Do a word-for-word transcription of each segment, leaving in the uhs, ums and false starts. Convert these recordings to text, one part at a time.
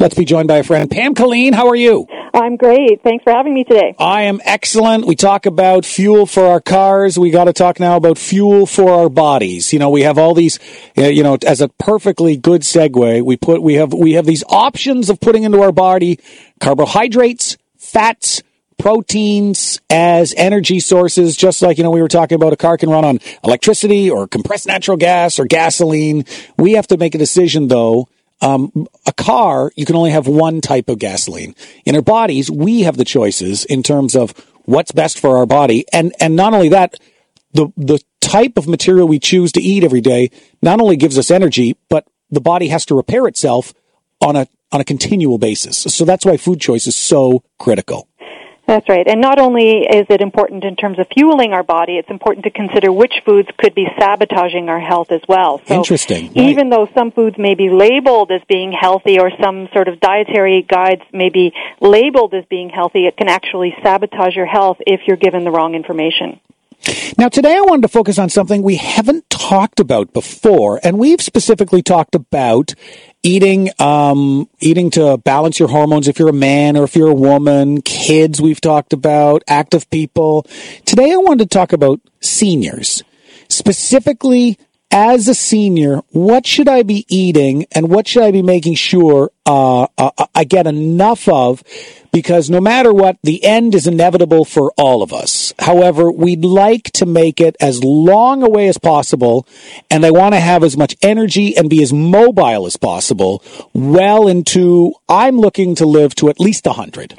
Let's be joined by a friend. Pam Colleen, how are you? I'm great. Thanks for having me today. I am excellent. We talk about fuel for our cars. We got to talk now about fuel for our bodies. You know, we have all these, you know, as a perfectly good segue, we put, we have, we have these options of putting into our body carbohydrates, fats, proteins as energy sources, just like, you know, we were talking about a car can run on electricity or compressed natural gas or gasoline. We have to make a decision, though. Um, a car, you can only have one type of gasoline. In our bodies, we have the choices in terms of what's best for our body. And, and not only that, the, the type of material we choose to eat every day not only gives us energy, but the body has to repair itself on a, on a continual basis. So that's why food choice is so critical. That's right. And not only is it important in terms of fueling our body, it's important to consider which foods could be sabotaging our health as well. So Interesting. Right. Even though some foods may be labeled as being healthy or some sort of dietary guides may be labeled as being healthy, it can actually sabotage your health if you're given the wrong information. Now, today I wanted to focus on something we haven't talked about before, and we've specifically talked about eating, um, eating to balance your hormones if you're a man or if you're a woman, kids we've talked about, active people. Today I wanted to talk about seniors. Specifically, as a senior, what should I be eating and what should I be making sure uh, uh, I get enough of? Because no matter what, the end is inevitable for all of us. However, we'd like to make it as long away as possible, and I want to have as much energy and be as mobile as possible well into, I'm looking to live to at least one hundred.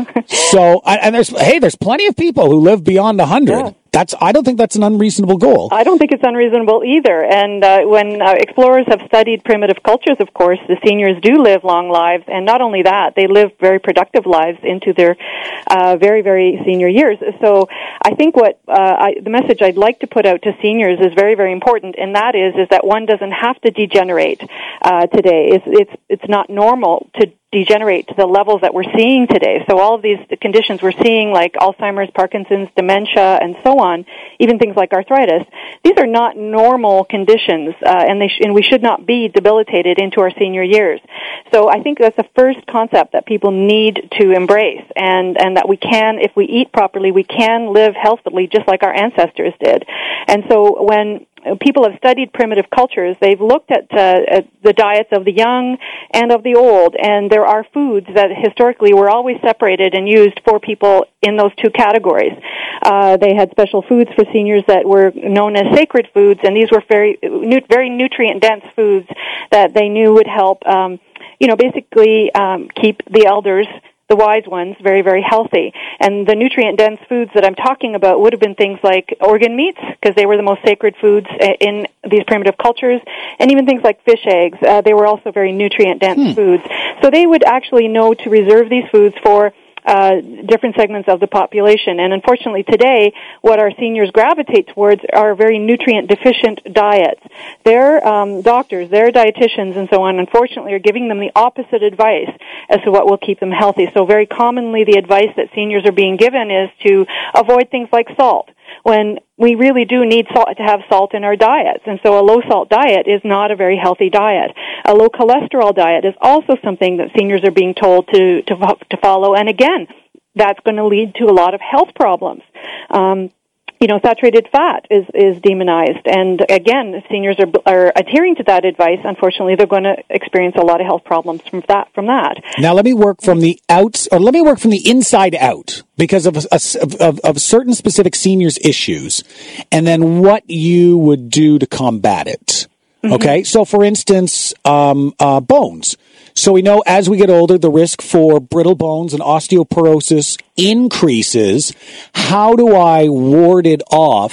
So, and there's, hey, there's plenty of people who live beyond one hundred. Yeah. That's, I don't think that's an unreasonable goal. I don't think it's unreasonable either. And uh, when uh, explorers have studied primitive cultures, of course, the seniors do live long lives. And not only that, they live very productive lives into their uh, very, very senior years. So I think what uh, I, the message I'd like to put out to seniors is very, very important. And that is, is that one doesn't have to degenerate uh, today. It's, it's, it's not normal to degenerate to the levels that we're seeing today. So all of these conditions we're seeing, like Alzheimer's, Parkinson's, dementia, and so on, even things like arthritis, these are not normal conditions, uh, and they sh- and we should not be debilitated into our senior years. So I think that's the first concept that people need to embrace, and, and that we can, if we eat properly, we can live healthily just like our ancestors did. And so when people have studied primitive cultures, they've looked at, uh, at the diets of the young and of the old, and there are foods that historically were always separated and used for people in those two categories. Uh, they had special foods for seniors that were known as sacred foods, and these were very, very nutrient-dense foods that they knew would help, um, you know, basically um, keep the elders, the wise ones, very, very healthy. And the nutrient-dense foods that I'm talking about would have been things like organ meats, because they were the most sacred foods in these primitive cultures, and even things like fish eggs. Uh, they were also very nutrient-dense hmm. foods. So they would actually know to reserve these foods for Uh, different segments of the population. And unfortunately today, what our seniors gravitate towards are very nutrient-deficient diets. Their um, doctors, their dietitians, and so on, unfortunately, are giving them the opposite advice as to what will keep them healthy. So very commonly, the advice that seniors are being given is to avoid things like salt, when we really do need salt to have salt in our diets. And so a low-salt diet is not a very healthy diet. A low-cholesterol diet is also something that seniors are being told to, to, to follow. And again, that's going to lead to a lot of health problems. Um, You know, saturated fat is, is demonized. And again, if seniors are, are adhering to that advice, unfortunately, they're going to experience a lot of health problems from that, from that. Now, let me work from the outs, or let me work from the inside out, because of, a, of, of certain specific seniors' issues, and then what you would do to combat it. Mm-hmm. Okay? So, for instance, um, uh, bones. So we know as we get older, the risk for brittle bones and osteoporosis increases. How do I ward it off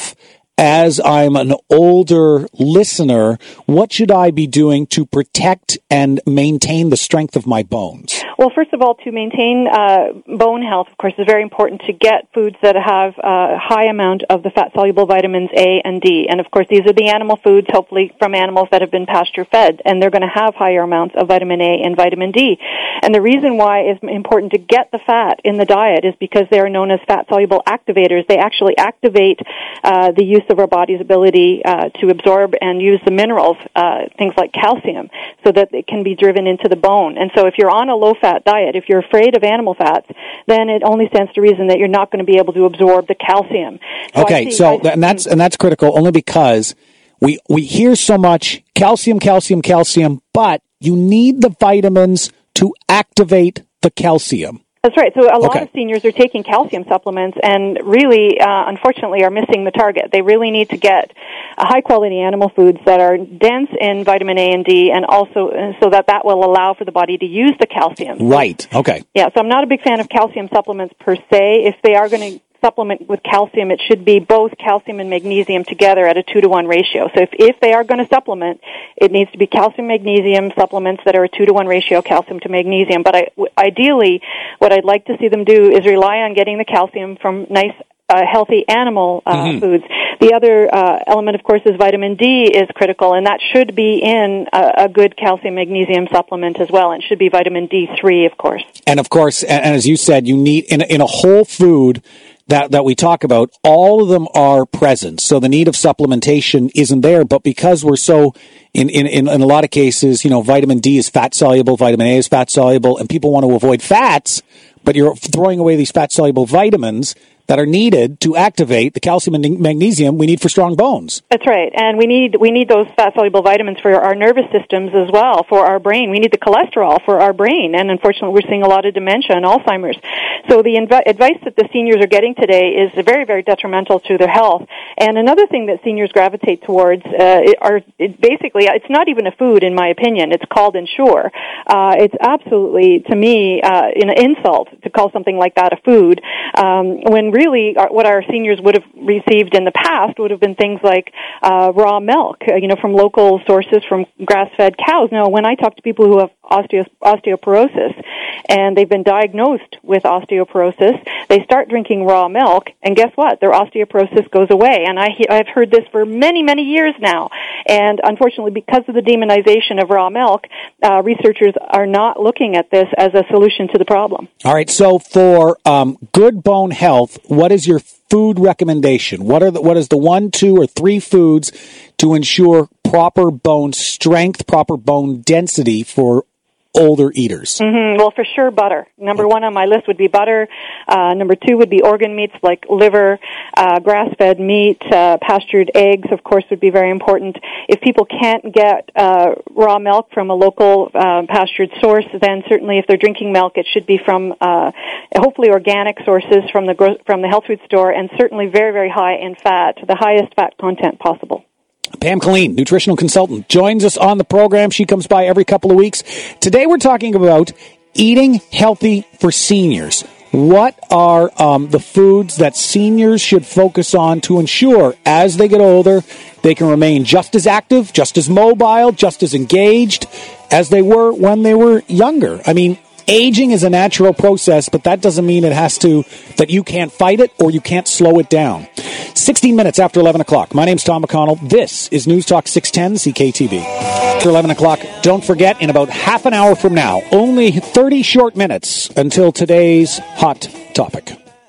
as I'm an older listener? What should I be doing to protect and maintain the strength of my bones? Well, first of all, to maintain uh, bone health, of course, is very important to get foods that have a high amount of the fat-soluble vitamins A and D. And, of course, these are the animal foods, hopefully from animals that have been pasture-fed, and they're going to have higher amounts of vitamin A and vitamin D. And the reason why it's important to get the fat in the diet is because they are known as fat-soluble activators. They actually activate uh, the use of our body's ability uh, to absorb and use the minerals, uh, things like calcium, so that it can be driven into the bone. And so if you're on a low-fat diet, if you're afraid of animal fats, then it only stands to reason that you're not going to be able to absorb the calcium. So okay, see, so I, and that's and that's critical only because we we hear so much calcium, calcium, calcium, but you need the vitamins to activate the calcium. That's right. So a lot okay. of seniors are taking calcium supplements and really, uh, unfortunately, are missing the target. They really need to get uh, high-quality animal foods that are dense in vitamin A and D, and also uh, so that that will allow for the body to use the calcium. Right. Okay. Yeah, so I'm not a big fan of calcium supplements per se. If they are going to supplement with calcium, it should be both calcium and magnesium together at a two to one ratio. So if, if they are going to supplement, it needs to be calcium magnesium supplements that are a two to one ratio, calcium to magnesium. But I, ideally, what I'd like to see them do is rely on getting the calcium from nice Uh, healthy animal uh, mm-hmm. foods. The other uh, element, of course, is vitamin D is critical, and that should be in a, a good calcium magnesium supplement as well, and it should be vitamin D three, of course. And, of course, and, and as you said, you need, in, in a whole food that, that we talk about, all of them are present, so the need of supplementation isn't there, but because we're so, in, in, in, in a lot of cases, you know, vitamin D is fat-soluble, vitamin A is fat-soluble, and people want to avoid fats, but you're throwing away these fat-soluble vitamins that are needed to activate the calcium and magnesium we need for strong bones. That's right, and we need we need those fat-soluble vitamins for our nervous systems as well, for our brain. We need the cholesterol for our brain, and unfortunately we're seeing a lot of dementia and Alzheimer's. So the inv- advice that the seniors are getting today is very, very detrimental to their health. And another thing that seniors gravitate towards uh, are it basically, it's not even a food in my opinion, it's called Ensure. Uh, it's absolutely, to me, uh, an insult to call something like that a food, um, when really our, what our seniors would have received in the past would have been things like uh, raw milk, uh, you know, from local sources, from grass-fed cows. Now, when I talk to people who have osteo- osteoporosis and they've been diagnosed with osteoporosis, they start drinking raw milk, and guess what? Their osteoporosis goes away. And I he- I've heard this for many, many years now. And unfortunately, because of the demonization of raw milk, uh, researchers are not looking at this as a solution to the problem. All right, so for um, good bone health, what is your food recommendation? What are the, what is the one, two, or three foods to ensure proper bone strength, proper bone density for older eaters? Mm-hmm. Well, for sure, butter. Number one on my list would be butter. Uh, number two would be organ meats like liver, uh, grass-fed meat, uh, pastured eggs, of course, would be very important. If people can't get uh, raw milk from a local uh, pastured source, then certainly if they're drinking milk, it should be from uh, hopefully organic sources from the gro- from the health food store, and certainly very, very high in fat, the highest fat content possible. Pam Killeen, nutritional consultant, joins us on the program. She comes by every couple of weeks. Today we're talking about eating healthy for seniors. What are um, the foods that seniors should focus on to ensure as they get older they can remain just as active, just as mobile, just as engaged as they were when they were younger? I mean, aging is a natural process, but that doesn't mean it has to, that you can't fight it or you can't slow it down. sixteen minutes after eleven o'clock. My name's Tom McConnell. This is News Talk six ten C K T V. After eleven o'clock, don't forget, in about half an hour from now, only thirty short minutes until today's hot topic.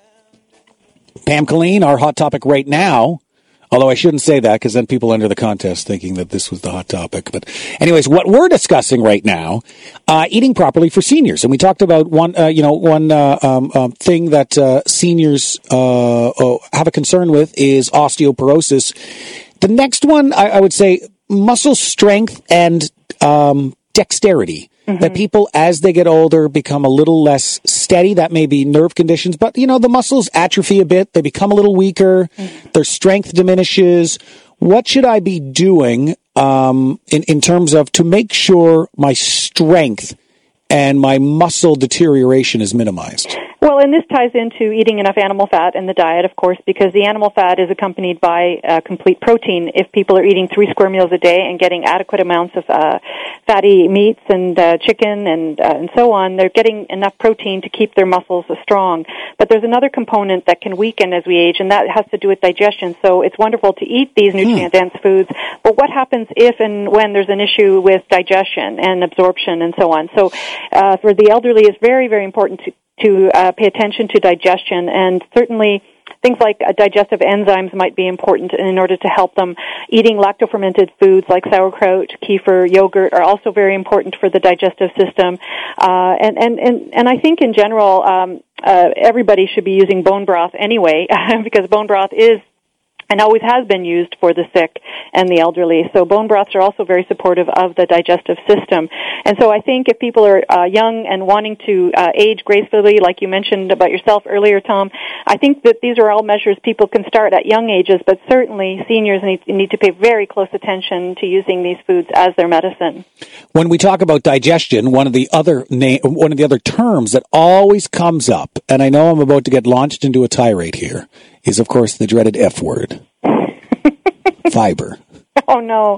Pam Killeen, our hot topic right now. Although I shouldn't say that because then people enter the contest thinking that this was the hot topic. But anyways, what we're discussing right now, uh, eating properly for seniors. And we talked about one, uh, you know, one uh, um, um, thing that uh, seniors uh, uh, have a concern with is osteoporosis. The next one, I, I would say, muscle strength and um, dexterity. Mm-hmm. That people, as they get older, become a little less steady. That may be nerve conditions, but, you know, the muscles atrophy a bit. They become a little weaker. Mm-hmm. Their strength diminishes. What should I be doing um, in, in terms of to make sure my strength and my muscle deterioration is minimized? Well, and this ties into eating enough animal fat in the diet, of course, because the animal fat is accompanied by uh, complete protein. If people are eating three square meals a day and getting adequate amounts of uh, fatty meats and uh, chicken and uh, and so on, they're getting enough protein to keep their muscles strong. But there's another component that can weaken as we age, and that has to do with digestion. So it's wonderful to eat these nutrient-dense hmm. foods, but what happens if and when there's an issue with digestion and absorption and so on? So uh, for the elderly, it's very, very important to to uh, pay attention to digestion, and certainly things like uh, digestive enzymes might be important in order to help them. Eating lacto-fermented foods like sauerkraut, kefir, yogurt are also very important for the digestive system. Uh, and, and, and, and I think in general, um, uh, everybody should be using bone broth anyway, because bone broth is and always has been used for the sick and the elderly. So bone broths are also very supportive of the digestive system. And so I think if people are uh, young and wanting to uh, age gracefully, like you mentioned about yourself earlier, Tom, I think that these are all measures people can start at young ages, but certainly seniors need, need to pay very close attention to using these foods as their medicine. When we talk about digestion, one of the other na- one of the other terms that always comes up, and I know I'm about to get launched into a tirade here, is, of course, the dreaded F word. Fiber. Oh, no.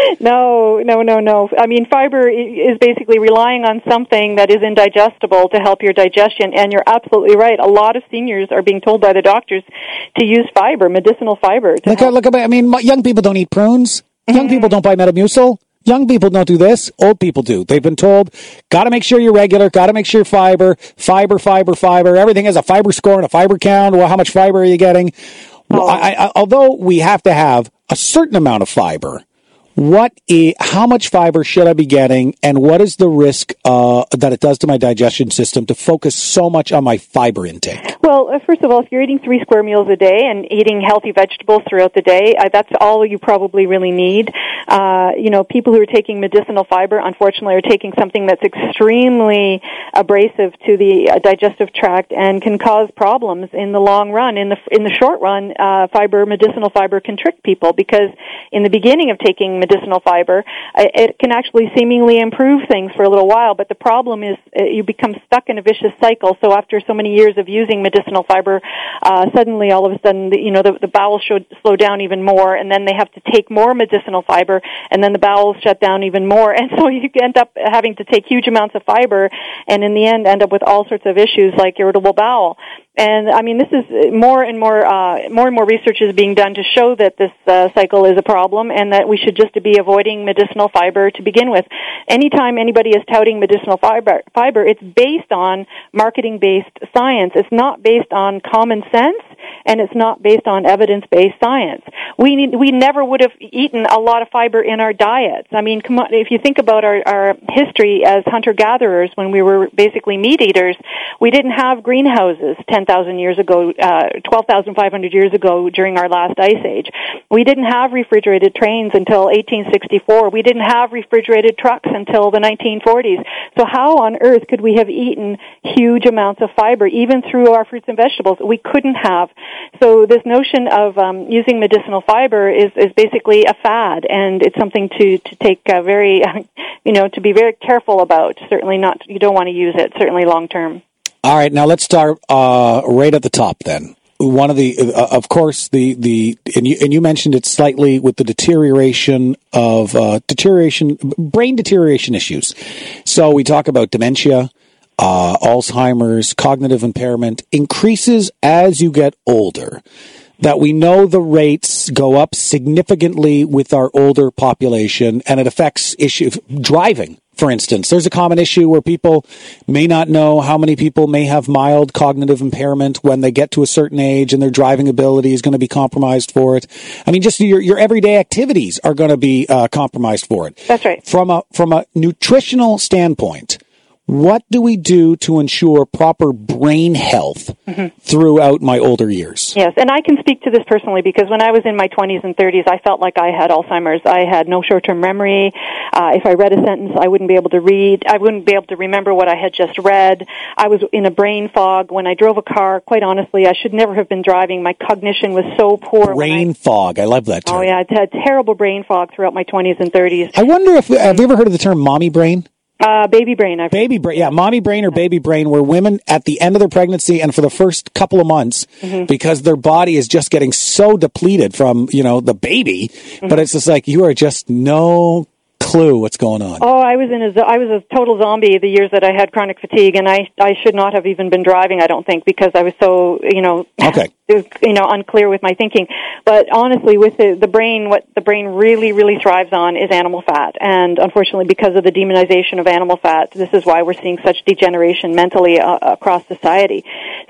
No, no, no, no. I mean, fiber is basically relying on something that is indigestible to help your digestion, and you're absolutely right. A lot of seniors are being told by the doctors to use fiber, medicinal fiber. To look, help. look, I mean, young people don't eat prunes. Mm-hmm. Young people don't buy Metamucil. Young people don't do this. Old people do. They've been told, got to make sure you're regular, got to make sure you're fiber, fiber, fiber, fiber. Everything has a fiber score and a fiber count. Well, how much fiber are you getting? Oh. I, I, although we have to have a certain amount of fiber, what is, how much fiber should I be getting, and what is the risk uh, that it does to my digestion system to focus so much on my fiber intake? Well, uh, first of all, if you're eating three square meals a day and eating healthy vegetables throughout the day, uh, that's all you probably really need. Uh, you know, people who are taking medicinal fiber, unfortunately, are taking something that's extremely abrasive to the uh, digestive tract and can cause problems in the long run. In the in the short run, uh, fiber, medicinal fiber, can trick people because in the beginning of taking medicinal fiber, it can actually seemingly improve things for a little while, but the problem is uh, you become stuck in a vicious cycle. So after so many years of using medicinal fiber, uh, suddenly all of a sudden, you know, the, the bowels should slow down even more, and then they have to take more medicinal fiber, and then the bowels shut down even more, and so you end up having to take huge amounts of fiber, and in the end end up with all sorts of issues like irritable bowel. And I mean, this is more and more, uh, more and more research is being done to show that this uh, cycle is a problem, and that we should just be avoiding medicinal fiber to begin with. Anytime anybody is touting medicinal fiber, fiber, it's based on marketing-based science. It's not based on common sense, and it's not based on evidence-based science. We need, we never would have eaten a lot of fiber in our diets. I mean, come on, if you think about our, our history as hunter-gatherers, when we were basically meat eaters, we didn't have greenhouses ten thousand years ago, uh, twelve thousand five hundred years ago during our last ice age. We didn't have refrigerated trains until eighteen sixty-four. We didn't have refrigerated trucks until the nineteen forties. So how on earth could we have eaten huge amounts of fiber, even through our fruits and vegetables? We couldn't have. So this notion of um, using medicinal fiber is, is basically a fad, and it's something to, to take uh, very, you know, to be very careful about. Certainly not, you don't want to use it, certainly long term. All right, now let's start uh, right at the top then. One of the, uh, of course, the, the and you and you mentioned it slightly with the deterioration of uh, deterioration, brain deterioration issues. So we talk about dementia, uh, Alzheimer's, cognitive impairment increases as you get older. That we know the rates go up significantly with our older population, and it affects issue driving. For instance, there's a common issue where people may not know how many people may have mild cognitive impairment when they get to a certain age, and their driving ability is going to be compromised for it. I mean, just your, your everyday activities are going to be uh, compromised for it. That's right. From a from a nutritional standpoint, what do we do to ensure proper brain health mm-hmm. throughout my older years? Yes, and I can speak to this personally because when I was in my twenties and thirties, I felt like I had Alzheimer's. I had no short-term memory. Uh, if I read a sentence, I wouldn't be able to read. I wouldn't be able to remember what I had just read. I was in a brain fog. When I drove a car, quite honestly, I should never have been driving. My cognition was so poor. Brain I, fog. I love that term. Oh, yeah. I had terrible brain fog throughout my twenties and thirties. I wonder if, have you ever heard of the term mommy brain? Uh, baby brain. I've baby brain, yeah, mommy brain or baby brain, where women at the end of their pregnancy and for the first couple of months, mm-hmm. because their body is just getting so depleted from, you know, the baby, mm-hmm. but it's just like you are just no clue what's going on. Oh, I was in a I was a total zombie the years that I had chronic fatigue, and I I should not have even been driving. I don't think because I was so you know okay. you know unclear with my thinking. But honestly, with the the brain, what the brain really really thrives on is animal fat, and unfortunately, because of the demonization of animal fat, this is why we're seeing such degeneration mentally uh, across society.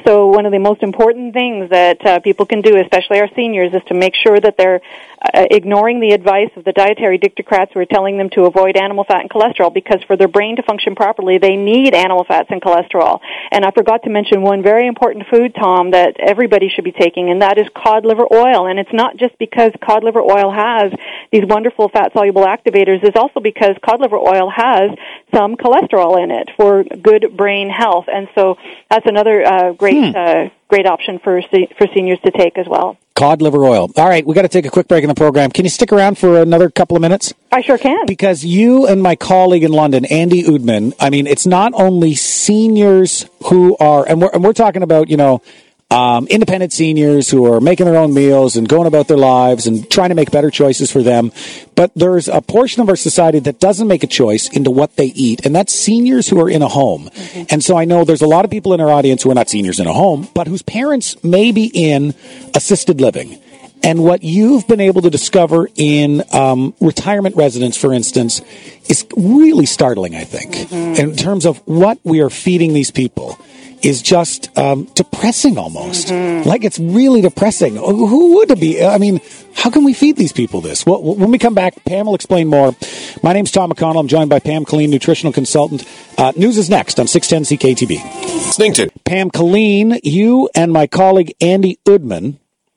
So one of the most important things that uh, people can do, especially our seniors, is to make sure that they're uh, ignoring the advice of the dietary dictocrats who are telling them to avoid animal fat and cholesterol, because for their brain to function properly, they need animal fats and cholesterol. And I forgot to mention one very important food, Tom, that everybody should be taking, and that is cod liver oil. And it's not just because cod liver oil has these wonderful fat-soluble activators. It's also because cod liver oil has some cholesterol in it for good brain health. And so that's another uh, great hmm. uh, great option for for seniors to take as well. Cod liver oil. All right, we got to take a quick break in the program. Can you stick around for another couple of minutes? I sure can. Because you and my colleague in London, Andy Udman, I mean, it's not only seniors who are, and we're, and we're talking about, you know, Um, independent seniors who are making their own meals and going about their lives and trying to make better choices for them. But there's a portion of our society that doesn't make a choice into what they eat, and that's seniors who are in a home. Mm-hmm. And so I know there's a lot of people in our audience who are not seniors in a home, but whose parents may be in assisted living. And what you've been able to discover in um, retirement residence, for instance, is really startling, I think, mm-hmm. in terms of what we are feeding these people. Is just um, depressing almost. Mm-hmm. Like, it's really depressing. Who would it be? I mean, how can we feed these people this? Well, when we come back, Pam will explain more. My name's Tom McConnell. I'm joined by Pam Killeen, nutritional consultant. Uh, news is next on six ten C K T B. Listening to Pam Killeen, you and my colleague Andy Udman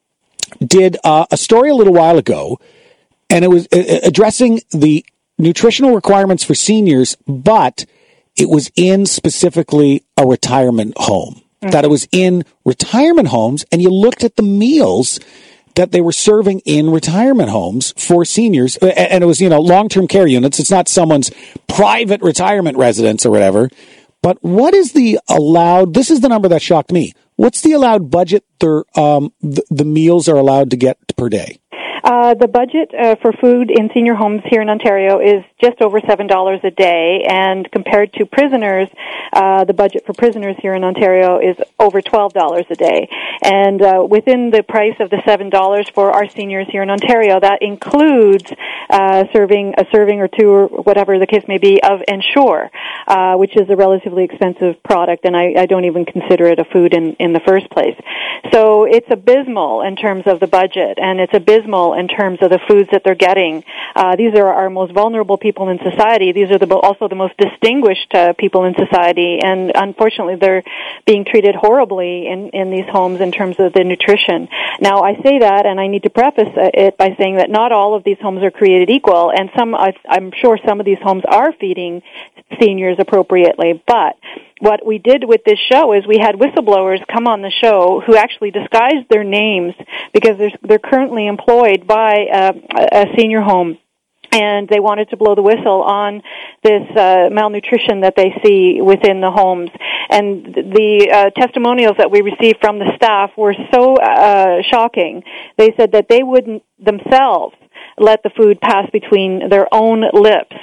did uh, a story a little while ago, and it was uh, addressing the nutritional requirements for seniors, but it was in specifically a retirement home, mm-hmm. that it was in retirement homes, and you looked at the meals that they were serving in retirement homes for seniors, and it was, you know, long-term care units. It's not someone's private retirement residence or whatever. But what is the allowed, this is the number that shocked me. What's the allowed budget their, um, the, the meals are allowed to get per day? Uh, the budget uh, for food in senior homes here in Ontario is just over seven dollars a day, and compared to prisoners, uh, the budget for prisoners here in Ontario is over twelve dollars a day. And uh, within the price of the seven dollars for our seniors here in Ontario, that includes uh, serving a serving or two, or whatever the case may be, of Ensure, uh, which is a relatively expensive product, and I, I don't even consider it a food in, in the first place. So it's abysmal in terms of the budget, and it's abysmal in terms of the foods that they're getting. Uh, these are our most vulnerable people in society. These are the, also the most distinguished uh, people in society, and unfortunately they're being treated horribly in, in these homes in terms of the nutrition. Now, I say that, and I need to preface it by saying that not all of these homes are created equal, and some, I'm sure some of these homes are feeding seniors appropriately, but what we did with this show is we had whistleblowers come on the show who actually disguised their names because they're, they're currently employed by uh, a senior home, and they wanted to blow the whistle on this uh, malnutrition that they see within the homes. And the uh, testimonials that we received from the staff were so uh, shocking. They said that they wouldn't themselves let the food pass between their own lips.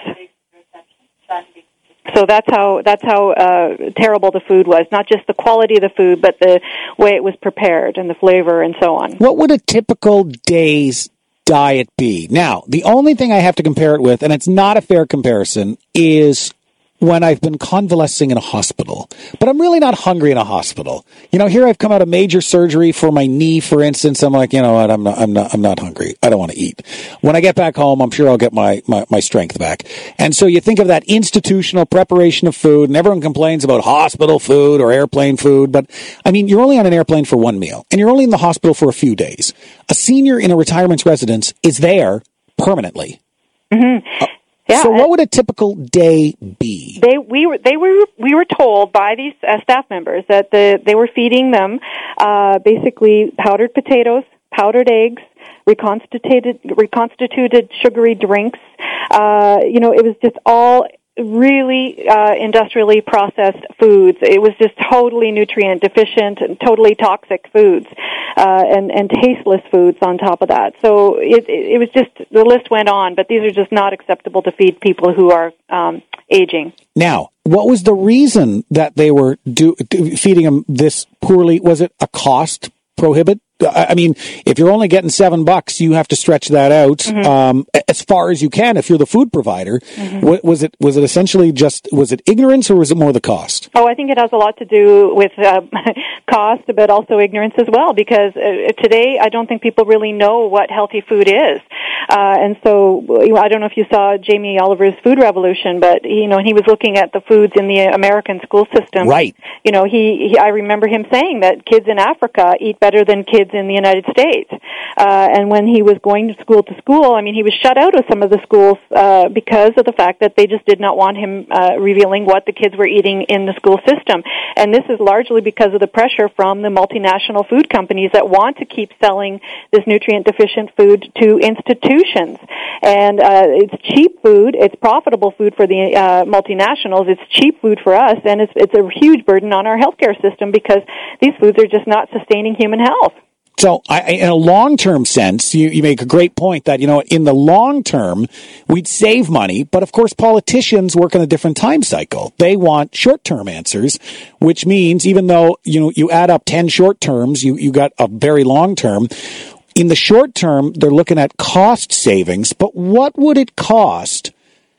So that's how that's how uh, terrible the food was. Not just the quality of the food, but the way it was prepared and the flavor and so on. What would a typical day's diet be? Now, the only thing I have to compare it with, and it's not a fair comparison, is when I've been convalescing in a hospital. But I'm really not hungry in a hospital. You know, here I've come out of major surgery for my knee, for instance. I'm like, you know what, I'm not, I'm not, I'm not hungry. I don't want to eat. When I get back home, I'm sure I'll get my, my, my strength back. And so you think of that institutional preparation of food, and everyone complains about hospital food or airplane food. But I mean, you're only on an airplane for one meal, and you're only in the hospital for a few days. A senior in a retirement residence is there permanently. Mm-hmm. Uh, Yeah, so what would a typical day be? They we were they were we were told by these uh, staff members that the they were feeding them uh, basically powdered potatoes, powdered eggs, reconstituted reconstituted sugary drinks. Uh, you know, it was just all really uh, industrially processed foods. It was just totally nutrient deficient and totally toxic foods, uh, and and tasteless foods on top of that. So it it was just, the list went on, but these are just not acceptable to feed people who are um, aging. Now, what was the reason that they were do, do, feeding them this poorly? Was it a cost prohibit I mean, if you're only getting seven bucks, you have to stretch that out mm-hmm. um, as far as you can. If you're the food provider, mm-hmm. w- was it was it essentially just was it ignorance or was it more the cost? Oh, I think it has a lot to do with uh, cost, but also ignorance as well. Because uh, today, I don't think people really know what healthy food is, uh, and so I don't know if you saw Jamie Oliver's Food Revolution, but you know he was looking at the foods in the American school system. Right. You know, he, he I remember him saying that kids in Africa eat better than kids in the United States. Uh, and when he was going to school to school, I mean, he was shut out of some of the schools uh, because of the fact that they just did not want him uh, revealing what the kids were eating in the school system. And this is largely because of the pressure from the multinational food companies that want to keep selling this nutrient-deficient food to institutions. And uh, it's cheap food. It's profitable food for the uh, multinationals. It's cheap food for us, and it's, it's a huge burden on our healthcare system because these foods are just not sustaining human health. So I, in a long-term sense, you, you make a great point that, you know, in the long term, we'd save money. But, of course, politicians work in a different time cycle. They want short-term answers, which means even though, you know, you add up ten short terms, you, you got a very long term. In the short term, they're looking at cost savings. But what would it cost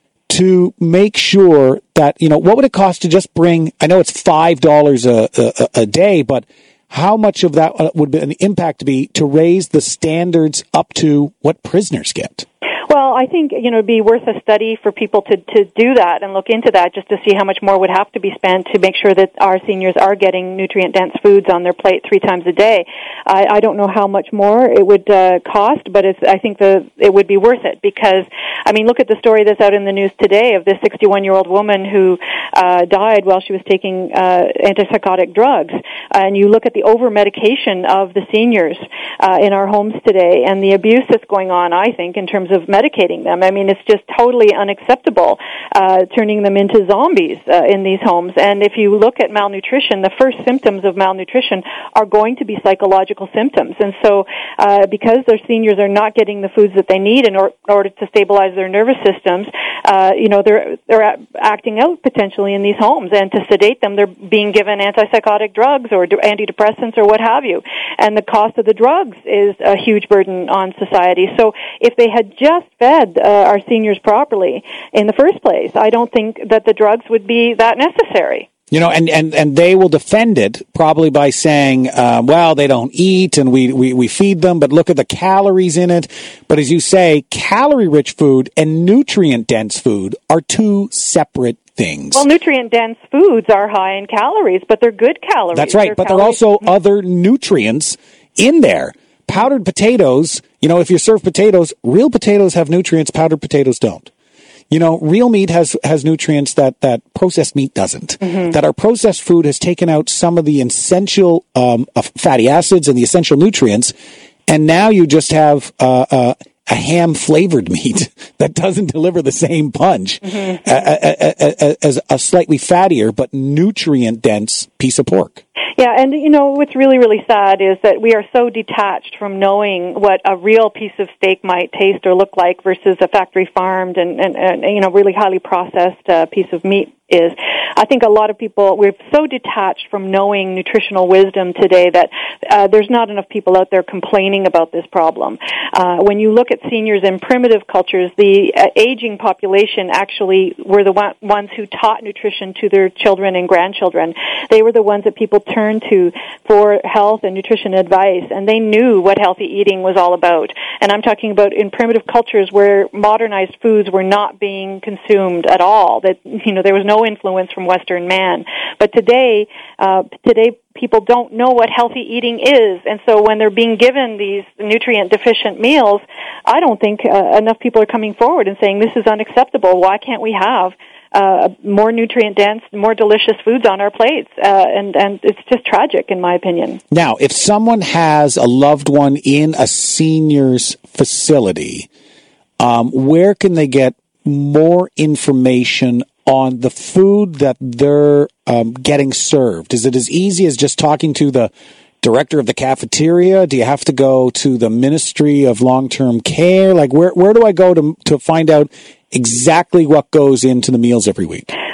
to make sure that, you know, what would it cost to just bring, I know it's five dollars a, a, a day, but how much of that would be an impact be to raise the standards up to what prisoners get? Well, I think, you know, it'd be worth a study for people to, to do that and look into that just to see how much more would have to be spent to make sure that our seniors are getting nutrient-dense foods on their plate three times a day. I, I don't know how much more it would uh, cost, but it's, I think the it would be worth it because, I mean, look at the story that's out in the news today of this sixty-one-year-old woman who uh, died while she was taking uh, antipsychotic drugs. And you look at the over-medication of the seniors uh, in our homes today and the abuse that's going on, I think, in terms of medicating them. I mean, it's just totally unacceptable, uh, turning them into zombies uh, in these homes. And if you look at malnutrition, the first symptoms of malnutrition are going to be psychological symptoms. And so uh, because their seniors are not getting the foods that they need in or- order to stabilize their nervous systems, uh, you know, they're they're acting out potentially in these homes. And to sedate them, they're being given antipsychotic drugs or antidepressants or what have you. And the cost of the drugs is a huge burden on society. So if they had just fed uh, our seniors properly in the first place, I don't think that the drugs would be that necessary. You know, and, and, and they will defend it probably by saying, uh, well, they don't eat and we, we, we feed them, but look at the calories in it. But as you say, calorie-rich food and nutrient-dense food are two separate things. Well, nutrient-dense foods are high in calories, but they're good calories. That's right, they're but calories. there are also other nutrients in there. Powdered potatoes, you know, if you serve potatoes, real potatoes have nutrients, powdered potatoes don't. You know, real meat has, has nutrients that, that processed meat doesn't. Mm-hmm. That our processed food has taken out some of the essential um, fatty acids and the essential nutrients, and now you just have uh, uh, a ham-flavored meat that doesn't deliver the same punch mm-hmm. uh, as a slightly fattier but nutrient-dense piece of pork. Yeah, and, you know, what's really, really sad is that we are so detached from knowing what a real piece of steak might taste or look like versus a factory-farmed and, and, and you know, really highly processed uh, piece of meat is. I think a lot of people, we're so detached from knowing nutritional wisdom today that uh, there's not enough people out there complaining about this problem. Uh, when you look at seniors in primitive cultures, the uh, aging population actually were the one, ones who taught nutrition to their children and grandchildren. They were the ones that people turned to for health and nutrition advice, and they knew what healthy eating was all about. And I'm talking about in primitive cultures where modernized foods were not being consumed at all, that, you know, there was no influence from Western man. But today, uh, today people don't know what healthy eating is, and so when they're being given these nutrient-deficient meals, I don't think uh, enough people are coming forward and saying, this is unacceptable. Why can't we have uh, more nutrient-dense, more delicious foods on our plates? Uh, and, and it's just tragic, in my opinion. Now, if someone has a loved one in a senior's facility, um, where can they get more information on the food that they're um, getting served? Is it as easy as just talking to the director of the cafeteria? Do you have to go to the Ministry of Long-Term Care? Like, where where do I go to to find out exactly what goes into the meals every week? Well, I'm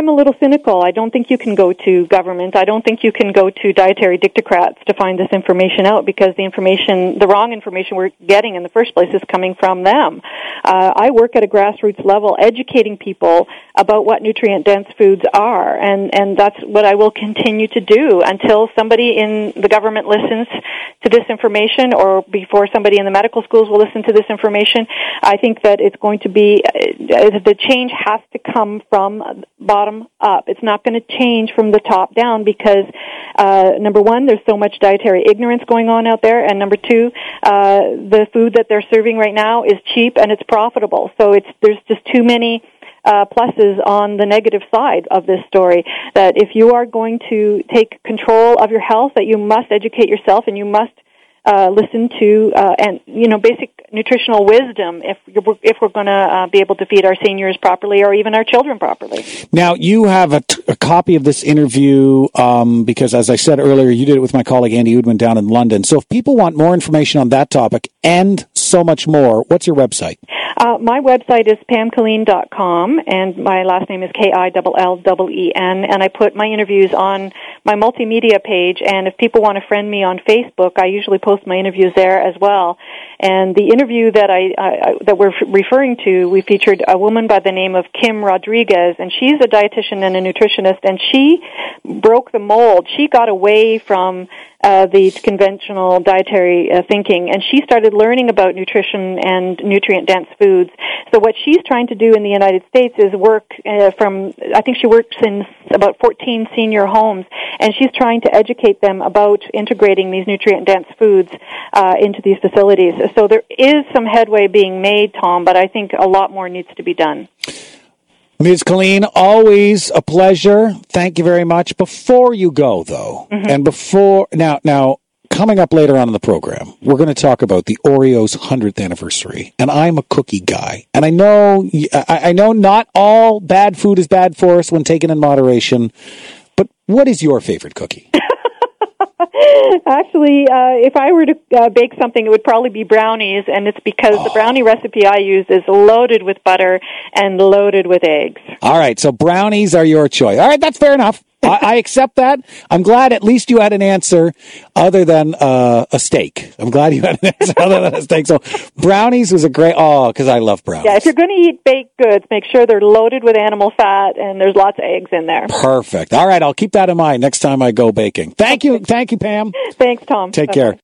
I'm a little cynical. I don't think you can go to government. I don't think you can go to dietary dictocrats to find this information out, because the information, the wrong information we're getting in the first place is coming from them. Uh, I work at a grassroots level educating people about what nutrient-dense foods are, and, and that's what I will continue to do until somebody in the government listens to this information, or before somebody in the medical schools will listen to this information. I think that it's going to be, uh, the change has to come from bottom up. It's not going to change from the top down, because uh, number one, there's so much dietary ignorance going on out there, and number two, uh, the food that they're serving right now is cheap and it's profitable. So it's there's just too many Uh, pluses on the negative side of this story, that if you are going to take control of your health, that you must educate yourself and you must uh, listen to uh, and you know basic nutritional wisdom if you're, if we're going to uh, be able to feed our seniors properly, or even our children properly. Now, you have a, t- a copy of this interview um, because, as I said earlier, you did it with my colleague Andy Oudman down in London. So if people want more information on that topic and so much more, what's your website? Uh, my website is pam killeen dot com, and my last name is K I L L E E N, and I put my interviews on my multimedia page, and if people want to friend me on Facebook, I usually post my interviews there as well. And the interview that I, I that we're referring to, we featured a woman by the name of Kim Rodriguez, and she's a dietitian and a nutritionist, and she broke the mold. She got away from uh, the conventional dietary uh, thinking, and she started learning about nutrition and nutrient-dense foods. So what she's trying to do in the United States is work uh, from, I think she works in about fourteen senior homes, and she's trying to educate them about integrating these nutrient-dense foods uh, into these facilities. So there is some headway being made, Tom, but I think a lot more needs to be done. Miz Killeen, always a pleasure. Thank you very much. Before you go, though, mm-hmm. and before now, now coming up later on in the program, we're going to talk about the Oreos hundredth anniversary. And I'm a cookie guy, and I know I, I know not all bad food is bad for us when taken in moderation. But what is your favorite cookie? Actually, uh, if I were to uh, bake something, it would probably be brownies, and it's because oh. the brownie recipe I use is loaded with butter and loaded with eggs. All right, so brownies are your choice. All right, that's fair enough. I, I accept that. I'm glad at least you had an answer other than uh, a steak. I'm glad you had an answer other than a steak. So brownies was a great, oh, because I love brownies. Yeah, if you're going to eat baked goods, make sure they're loaded with animal fat and there's lots of eggs in there. Perfect. All right, I'll keep that in mind next time I go baking. Thank you. Thank you, Pam. Thanks, Tom. Take Bye-bye. care.